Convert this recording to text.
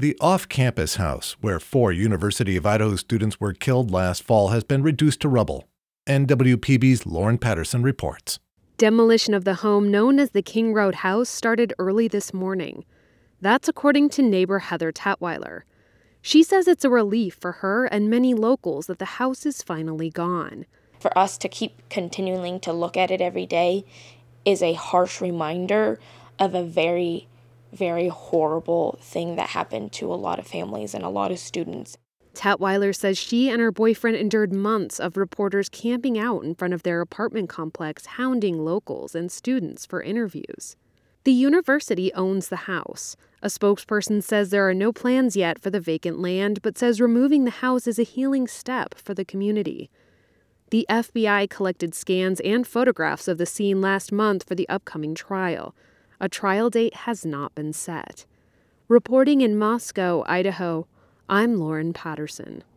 The off-campus house, where 4 University of Idaho students were killed last fall, has been reduced to rubble. NWPB's Lauren Patterson reports. Demolition of the home known as the King Road House started early this morning. That's according to neighbor Heather Tatweiler. She says it's a relief for her and many locals that the house is finally gone. For us to keep continuing to look at it every day is a harsh reminder of a very, very horrible thing that happened to a lot of families and a lot of students. Tatweiler says she and her boyfriend endured months of reporters camping out in front of their apartment complex, hounding locals and students for interviews. The university owns the house. A spokesperson says there are no plans yet for the vacant land, but says removing the house is a healing step for the community. The FBI collected scans and photographs of the scene last month for the upcoming trial. A trial date has not been set. Reporting in Moscow, Idaho, I'm Lauren Patterson.